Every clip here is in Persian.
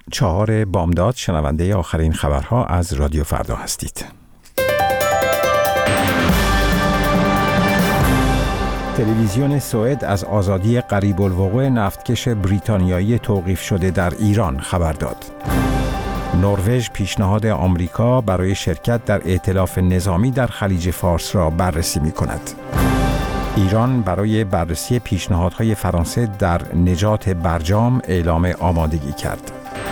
4 بامداد شنونده آخرین خبرها از رادیو فردا هستید. تلویزیون سوئد از آزادی قریب الوقوع نفتکش بریتانیایی توقیف شده در ایران خبر داد. نروژ پیشنهاد آمریکا برای شرکت در ائتلاف نظامی در خلیج فارس را بررسی می‌کند. ایران برای بررسی پیشنهادهای فرانسه در نجات برجام اعلام آمادگی کرد.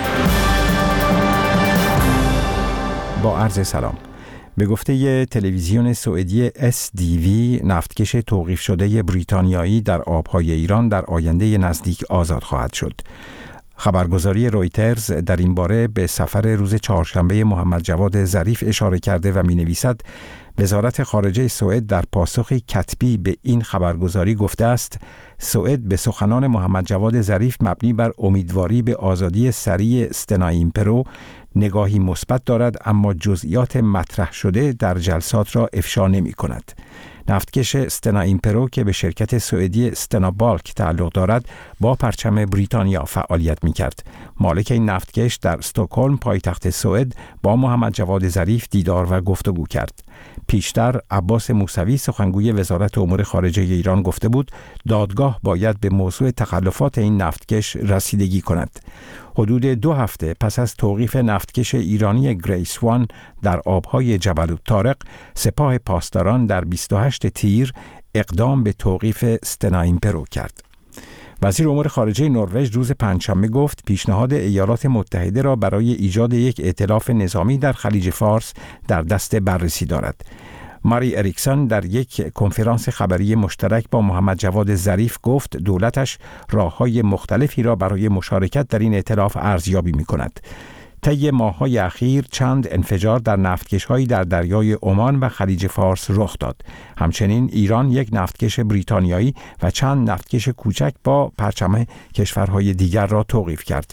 با عرض سلام. به گفته تلویزیون سوئدی SDV، نفتکش توقیف شده بریتانیایی در آبهای ایران در آینده نزدیک آزاد خواهد شد. خبرگزاری رویترز در این باره به سفر روز چهارشنبه محمد جواد ظریف اشاره کرده و می‌نویسد وزارت خارجه سوئد در پاسخی کتبی به این خبرگزاری گفته است سوئد به سخنان محمد جواد ظریف مبنی بر امیدواری به آزادی سریع استنا ایمپرو نگاهی مثبت دارد، اما جزئیات مطرح شده در جلسات را افشا نمی کند. نفتکش استنا ایمپرو که به شرکت سوئدی استنا بالک تعلق دارد با پرچم بریتانیا فعالیت می کرد. مالک این نفتکش در استکهلم پایتخت سوئد با محمد جواد ظریف دیدار و گفتگو کرد. پیشتر عباس موسوی سخنگوی وزارت امور خارجه ایران گفته بود دادگاه باید به موضوع تخلفات این نفتکش رسیدگی کند. حدود 2 هفته پس از توقیف نفتکش ایرانی گریس وان در آبهای جبل الطارق، سپاه پاسداران در 28 تیر اقدام به توقیف استنا ایمپرو کرد. وزیر امور خارجه نروژ روز پنجشنبه گفت پیشنهاد ایالات متحده را برای ایجاد یک ائتلاف نظامی در خلیج فارس در دست بررسی دارد. ماری اریکسون در یک کنفرانس خبری مشترک با محمد جواد ظریف گفت دولتش راه‌های مختلفی را برای مشارکت در این ائتلاف ارزیابی می‌کند. طی ماه‌های اخیر چند انفجار در نفتکش‌هایی در دریای عمان و خلیج فارس رخ داد. همچنین ایران یک نفتکش بریتانیایی و چند نفتکش کوچک با پرچم کشورهای دیگر را توقیف کرد.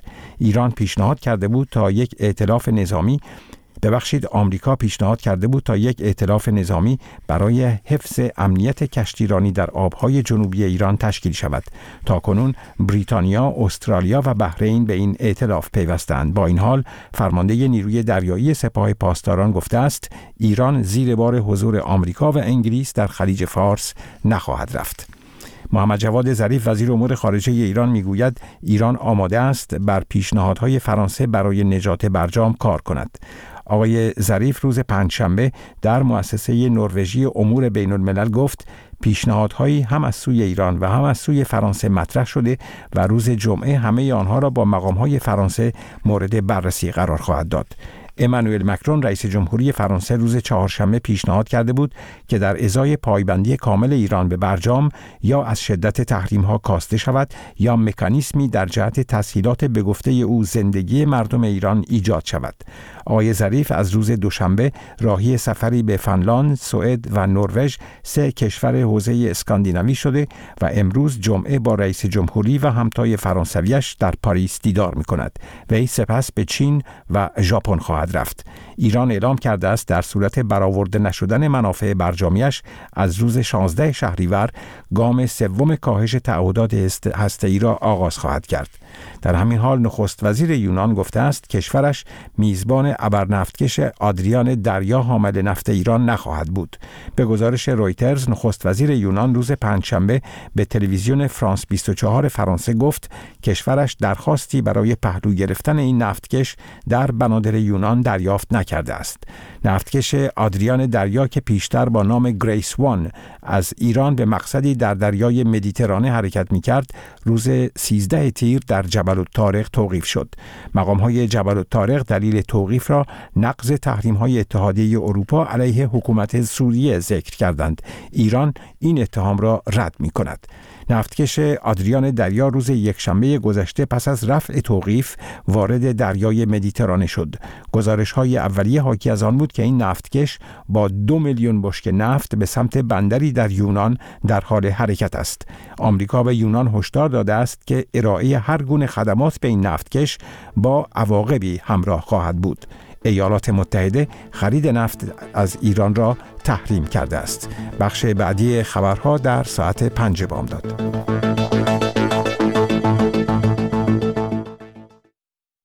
آمریکا پیشنهاد کرده بود تا یک ائتلاف نظامی برای حفظ امنیت کشتیرانی در آبهای جنوبی ایران تشکیل شود. تاکنون بریتانیا، استرالیا و بحرین به این ائتلاف پیوستند. با این حال فرمانده نیروی دریایی سپاه پاسداران گفته است ایران زیر بار حضور آمریکا و انگلیس در خلیج فارس نخواهد رفت. محمد جواد ظریف وزیر امور خارجه ایران میگوید ایران آماده است بر پیشنهادهای فرانسه برای نجات برجام کار کند. آقای ظریف روز پنجشنبه در مؤسسه نروژی امور بین الملل گفت پیشنهادهایی هم از سوی ایران و هم از سوی فرانسه مطرح شده و روز جمعه همه آنها را با مقامهای فرانسه مورد بررسی قرار خواهد داد. امانوئل مکرون رئیس جمهوری فرانسه روز چهارشنبه پیشنهاد کرده بود که در ازای پایبندی کامل ایران به برجام یا از شدت تحریم‌ها کاسته شود یا مکانیزمی در جهت تسهیلات به گفته او زندگی مردم ایران ایجاد شود. آقای ظریف از روز دوشنبه راهی سفری به فنلاند، سوئد و نروژ، 3 کشور حوزه اسکاندیناوی شده و امروز جمعه با رئیس جمهوری و همتای فرانسویش در پاریس دیدار می‌کند. وی سپس به چین و ژاپن خواهد رفت. ایران اعلام کرده است در صورت برآورده نشدن منافع برجامیش از روز 16 شهریور گام سوم کاهش تعهدات هسته‌ای را آغاز خواهد کرد. در همین حال نخست وزیر یونان گفته است کشورش میزبان ابرنفتکش آدریان دریا حامل نفت ایران نخواهد بود. به گزارش رویترز نخست وزیر یونان روز پنجشنبه به تلویزیون فرانس 24 فرانسه گفت کشورش درخواستی برای پهلو گرفتن این نفتکش در بنادر یونان دریافت نکرده است. نفتکش آدریان دریا که پیشتر با نام گریس وان از ایران به مقصدی در دریای مدیترانه حرکت می‌کرد روز 13 تیر در جبل الطارق توقیف شد. مقام‌های جبل الطارق دلیل توقیف را نقض تحریم‌های اتحادیه اروپا علیه حکومت سوریه ذکر کردند. ایران این اتهام را رد می‌کند. نفتکش آدریان دریا روز یکشنبه گذشته پس از رفع توقیف وارد دریای مدیترانه شد. گزارش‌های اولیه حاکی از آن بود که این نفتکش با 2 میلیون بشکه نفت به سمت بندری در یونان در حال حرکت است. آمریکا و یونان هشدار داده است که ارائه هر گونه خدمات به این نفتکش با عواقبی همراه خواهد بود. ایالات متحده خرید نفت از ایران را تحریم کرده است. بخش بعدی خبرها در ساعت 5 بامداد.